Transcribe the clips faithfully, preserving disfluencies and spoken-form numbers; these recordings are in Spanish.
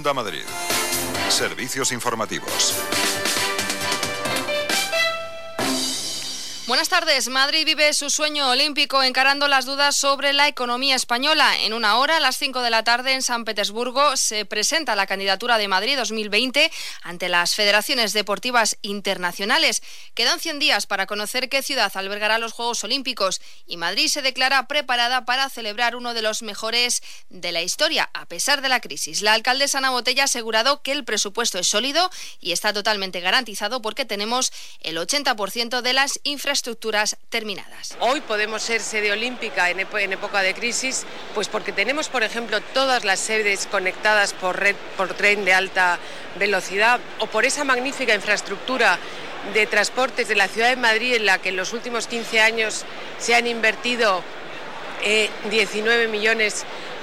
Onda Madrid. Servicios informativos. Buenas tardes. Madrid vive su sueño olímpico encarando las dudas sobre la economía española. En una hora, a las cinco de la tarde, en San Petersburgo, se presenta la candidatura de Madrid dos mil veinte ante las federaciones deportivas internacionales. Quedan cien días para conocer qué ciudad albergará los Juegos Olímpicos y Madrid se declara preparada para celebrar uno de los mejores de la historia, a pesar de la crisis. La alcaldesa Ana Botella ha asegurado que el presupuesto es sólido y está totalmente garantizado porque tenemos el ochenta por ciento de las infraestructuras estructuras terminadas. Hoy podemos ser sede olímpica en, en época de crisis, pues porque tenemos, por ejemplo, todas las sedes conectadas por red, por tren de alta velocidad, o por esa magnífica infraestructura de transportes de la ciudad de Madrid, en la que en los últimos quince años se han invertido eh, diecinueve millones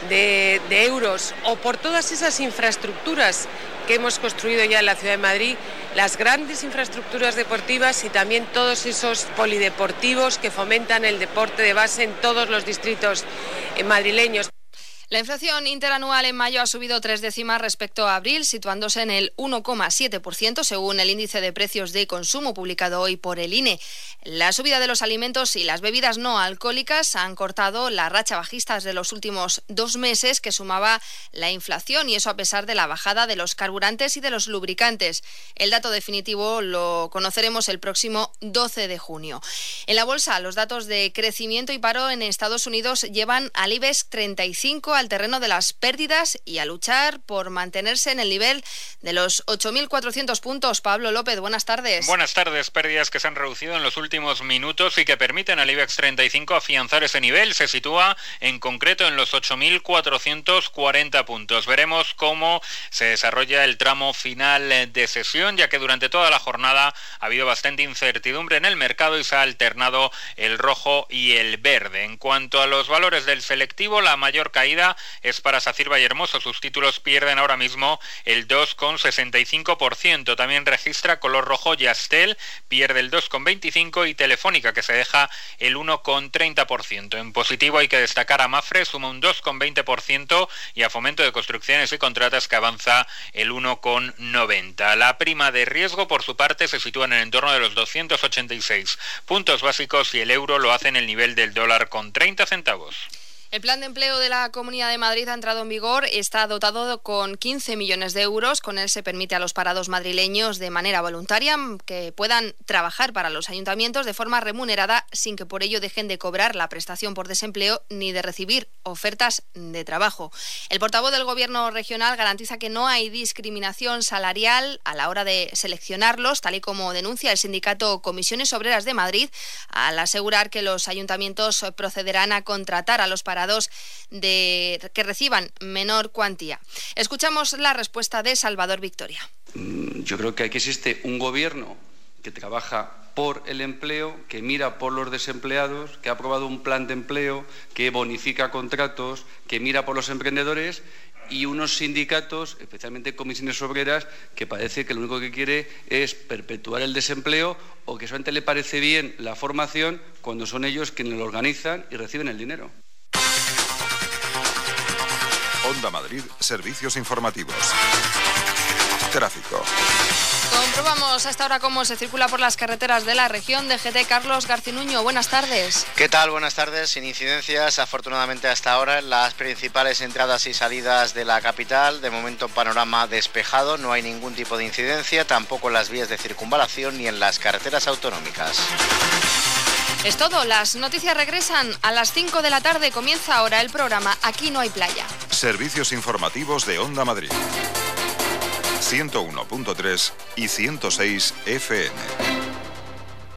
de, de euros, o por todas esas infraestructuras que hemos construido ya en la ciudad de Madrid, las grandes infraestructuras deportivas y también todos esos polideportivos que fomentan el deporte de base en todos los distritos madrileños. La inflación interanual en mayo ha subido tres décimas respecto a abril, situándose en el uno coma siete por ciento, según el índice de precios de consumo publicado hoy por el I N E. La subida de los alimentos y las bebidas no alcohólicas han cortado la racha bajista de los últimos dos meses que sumaba la inflación, y eso a pesar de la bajada de los carburantes y de los lubricantes. El dato definitivo lo conoceremos el próximo doce de junio. En la bolsa, los datos de crecimiento y paro en Estados Unidos llevan al IBEX treinta y cinco al terreno de las pérdidas y a luchar por mantenerse en el nivel de los ocho mil cuatrocientos puntos. Pablo López, buenas tardes. Buenas tardes. Pérdidas que se han reducido en los últimos minutos y que permiten al IBEX treinta y cinco afianzar ese nivel. Se sitúa en concreto en los ocho mil cuatrocientos cuarenta puntos. Veremos cómo se desarrolla el tramo final de sesión, ya que durante toda la jornada ha habido bastante incertidumbre en el mercado y se ha alternado el rojo y el verde. En cuanto a los valores del selectivo, la mayor caída es para SACIR Vallehermoso. Sus títulos pierden ahora mismo el dos coma sesenta y cinco por ciento. También registra color rojo Yastel, pierde el dos coma veinticinco por ciento, y Telefónica, que se deja el uno coma treinta por ciento. En positivo hay que destacar a Mafre, suma un dos coma veinte por ciento, y a Fomento de Construcciones y Contratas, que avanza el uno coma noventa por ciento. La prima de riesgo, por su parte, se sitúa en el entorno de los doscientos ochenta y seis puntos básicos y el euro lo hace en el nivel del dólar con treinta centavos. El plan de empleo de la Comunidad de Madrid ha entrado en vigor, está dotado con quince millones de euros. Con él se permite a los parados madrileños de manera voluntaria que puedan trabajar para los ayuntamientos de forma remunerada sin que por ello dejen de cobrar la prestación por desempleo ni de recibir ofertas de trabajo. El portavoz del Gobierno regional garantiza que no hay discriminación salarial a la hora de seleccionarlos, tal y como denuncia el sindicato Comisiones Obreras de Madrid, al asegurar que los ayuntamientos procederán a contratar a los parados de que reciban menor cuantía. Escuchamos la respuesta de Salvador Victoria. Yo creo que aquí existe un gobierno que trabaja por el empleo, que mira por los desempleados, que ha aprobado un plan de empleo, que bonifica contratos, que mira por los emprendedores, y unos sindicatos, especialmente Comisiones Obreras, que parece que lo único que quiere es perpetuar el desempleo, o que solamente le parece bien la formación cuando son ellos quienes lo organizan y reciben el dinero. Onda Madrid, servicios informativos. Tráfico. Comprobamos a esta hora cómo se circula por las carreteras de la región. D G T, Carlos Garcinuño, buenas tardes. ¿Qué tal? Buenas tardes. Sin incidencias, afortunadamente, hasta ahora en las principales entradas y salidas de la capital. De momento, panorama despejado, no hay ningún tipo de incidencia, tampoco en las vías de circunvalación ni en las carreteras autonómicas. Es todo, las noticias regresan a las cinco de la tarde. Comienza ahora el programa Aquí no hay playa. Servicios informativos de Onda Madrid. ciento uno punto tres y ciento seis F M.